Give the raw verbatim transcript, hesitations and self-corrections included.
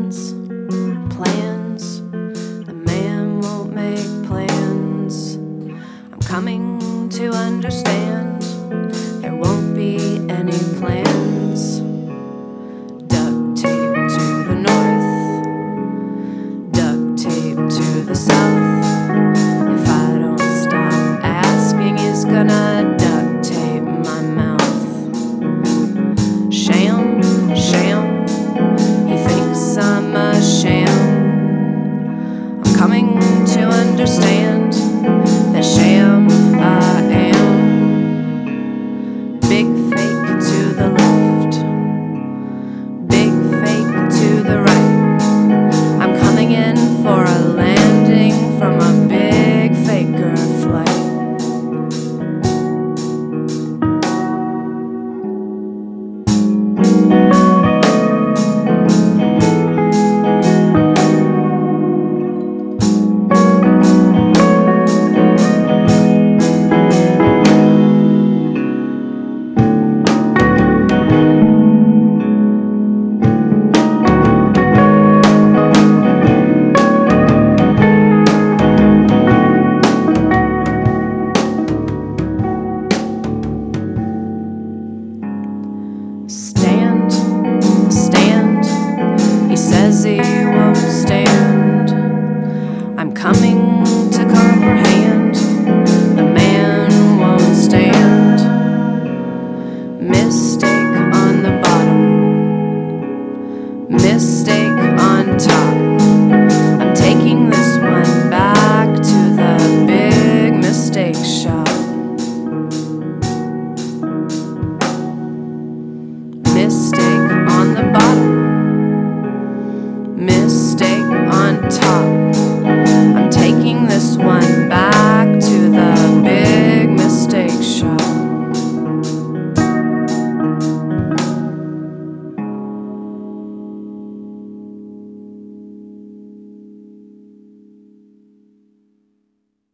plans, plans. The man won't make plans. I'm coming to understand there won't be any plans. Duct tape to the north, duct tape to the south. If I don't stop asking, he's gonna duct tape my mouth. Sham, sham, he thinks I'm a sham. I'm coming to understand that sham I am. Big fake to the left, big fake to the right. I'm coming in for a landing from a big faker flight. Stand, stand, he says he won't stand. I'm coming to comprehend, the man won't stand. Mistake on the bottom, mistake on top. I'm taking this one back to the big mistake shop. Mistake on the bottom, mistake on top. I'm taking this one back.